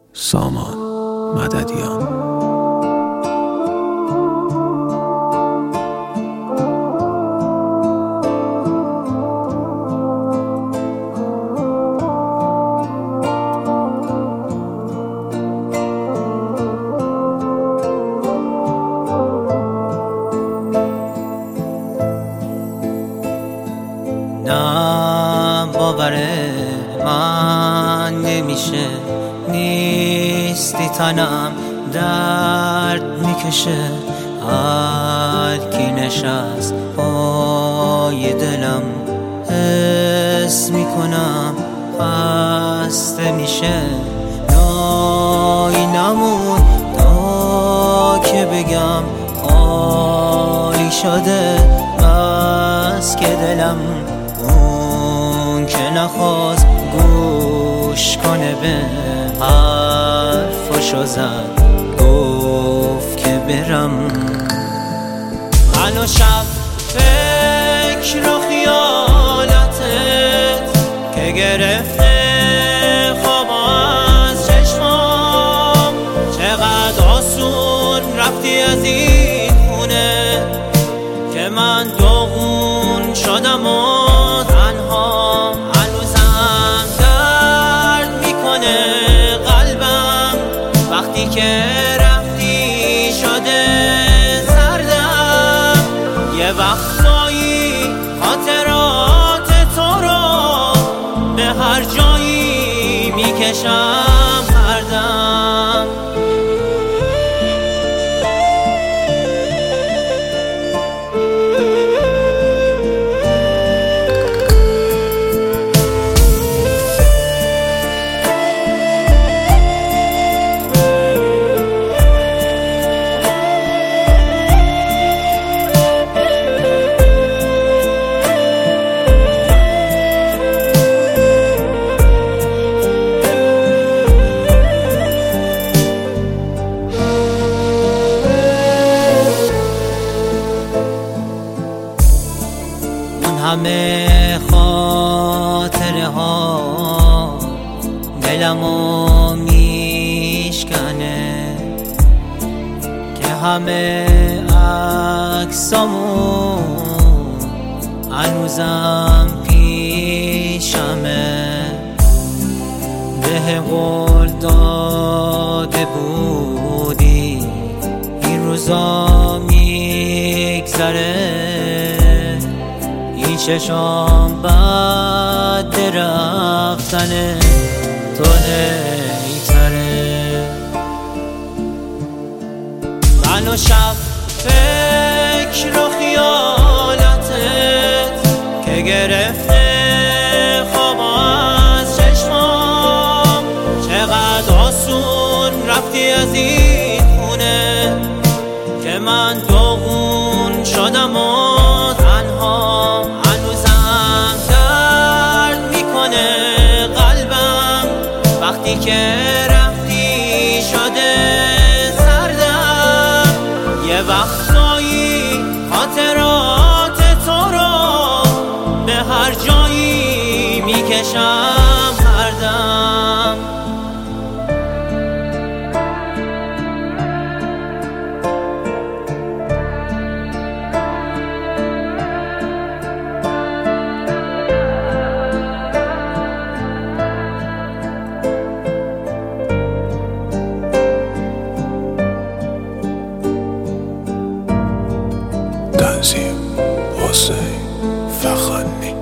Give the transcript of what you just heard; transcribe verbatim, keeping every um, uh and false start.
سامان مددیان. نه باور من نمیشه، نیستی تنم درد میکشه. هر کی نشست پای دلم حس میکنم خسته میشه. جایی نمون تا که بگم خالی شده، بس که دلم اون که نخواست گوش کنه به حرفاشو زد، گفت که برم. من و شب فکر و خیالتت که گرفته خواب از چشمام. چقدر آسون رفتی از این خونه که من داغون شدم و تنها. هنوزم درد میکنه قلبم وقتی که رفتی شده سردم. یه وقتایی خاطرات تو رو به هر جایی میکشم هر دم. همه خاطره ها دلمو میشکنه، که همه عکسامو هنوزم پیشمه. به قول داده بودی این روزا میگذره، این چشام بعد رفتن تو نیتره. من و شب فکر و خیالتت که گرفته خواب از چشمام. چقدر آسون رفتی از این خونه که من داغون شدم و تنها. هنوزم درد میکنه قلبم وقتی که رفتی شده سردم. یه وقتایی خاطرات تو رو به هر جایی میکشم هر دم. تنظیم حسین فخانی.